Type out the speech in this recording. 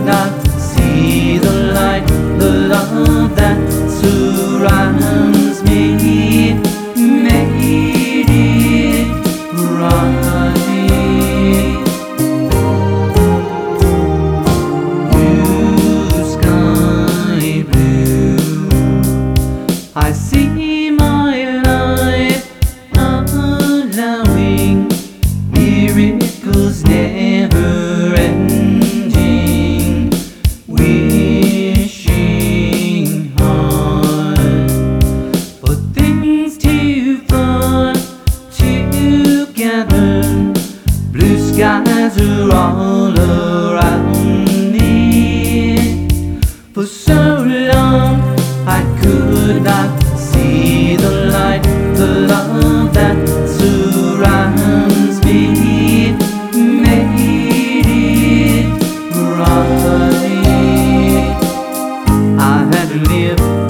not see the light, the love that surrounds me made it right. Blue sky blue, I see my life allowing miracles never ending, wishing hard for things to fall together. Blue skies are all around me. For so long I could not see the light, the love that surrounds me made it right. I had to live